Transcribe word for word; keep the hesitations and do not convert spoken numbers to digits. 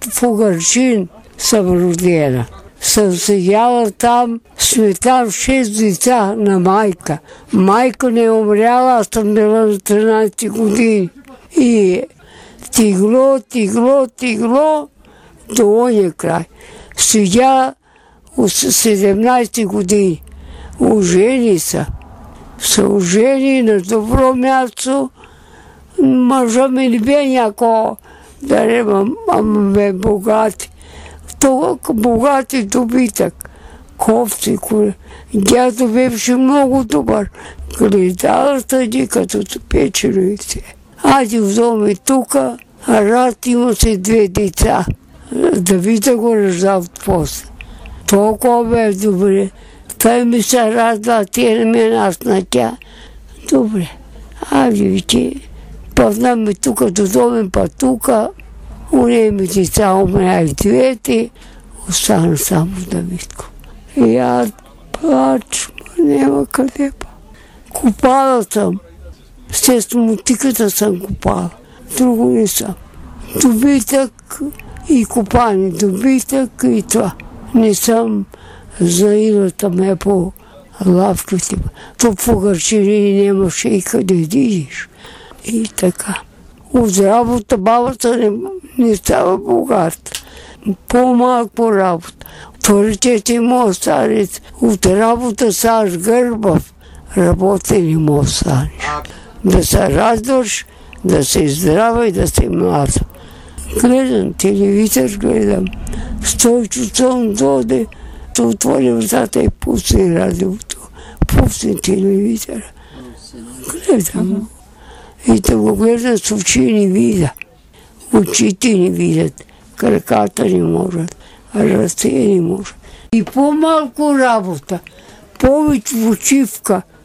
в Угърчин съм родена. Съм седяла там, сме там шест деца на майка. Майка не е умряла, аз съм била на тринайсет години. И тегло, тегло, тегло до оня край. Седя от седемнайсет години. Ожени са. Са ожени на добро място. Мъжа ми не бе някакво, да нема, ама бе богати. Това богати добитък. Ковци, коли. Дядо беше много добър. Гледала тъди, като печеновите. Айде взоме тука, а рад има се две деца. Давида го ръждал после. Толкова бе добре. Той ми се радва, тя не ме нас на тя. Добре. Айде виче. Пъзнаме тука, додоме па тука. Уне ми деца умряли двете. Остана само Давидко. И аз плач, няма къде па. Купала съм. С мотиката съм купала. Друго не съм. Добитък и купане. Добитък и това. Не съм заилата ме по лавките. То в Угърчини нямаше и къде дидиш. И така. От работа бабата не, не става богата. По-малко работа. Вторите му останет. От работа Саш Гърбав работи не му останеш. Да се радваш, да се здрава и да се млада. Гледам телевизор, гледам. Стойчо Цон доде, да отвори вратата и пусти радиото. Пусти телевизора. Гледам. И да го гледам с очи не видя. Очите не видят. Краката не можат. Ръце не можат. И по-малко работа. Повече почивка.